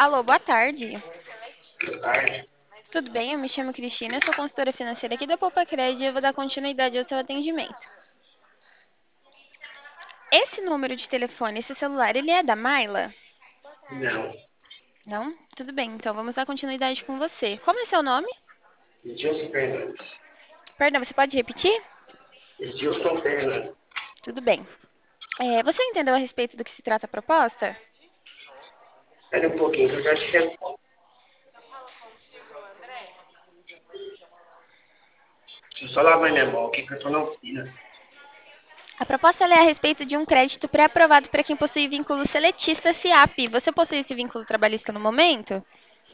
Alô, boa tarde. Tarde. Tudo bem? Eu me chamo Cristina, eu sou consultora financeira aqui da Poupa Crédito e eu vou dar continuidade ao seu atendimento. Esse número de telefone, esse celular, ele é da Maila? Não. Não? Tudo bem, então vamos dar continuidade com você. Como é seu nome? Edilson Fernandes. Perdão, você pode repetir? Edilson Fernandes. Tudo bem. Você entendeu a respeito do que se trata a proposta? Espera um pouquinho que eu já te respondo. Deixa eu só lavar minha mão aqui que eu tô na oficina. A proposta ela é a respeito de um crédito pré-aprovado para quem possui vínculo seletista SIAP. Você possui esse vínculo trabalhista no momento?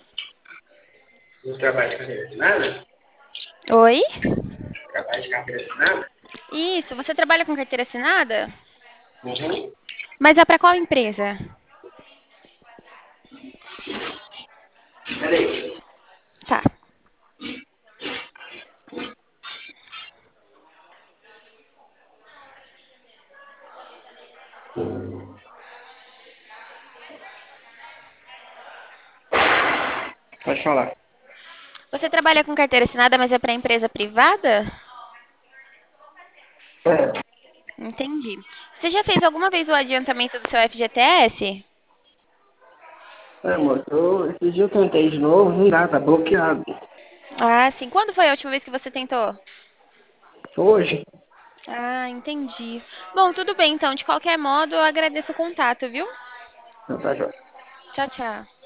No trabalho de carteira assinada? Oi? Trabalho de carteira assinada? Isso, você trabalha com carteira assinada? Uhum. Mas é para qual empresa? Peraí. Tá. Pode falar. Você trabalha com carteira assinada, mas é para empresa privada? É, Entendi. Você já fez alguma vez o adiantamento do seu FGTS? amor, esse dia eu tentei de novo, não dá, tá bloqueado. Ah, sim. Quando foi a última vez que você tentou? Hoje? Ah, entendi. Bom, tudo bem, então. De qualquer modo, eu agradeço o contato, viu? Não tá joia. Tchau, tchau.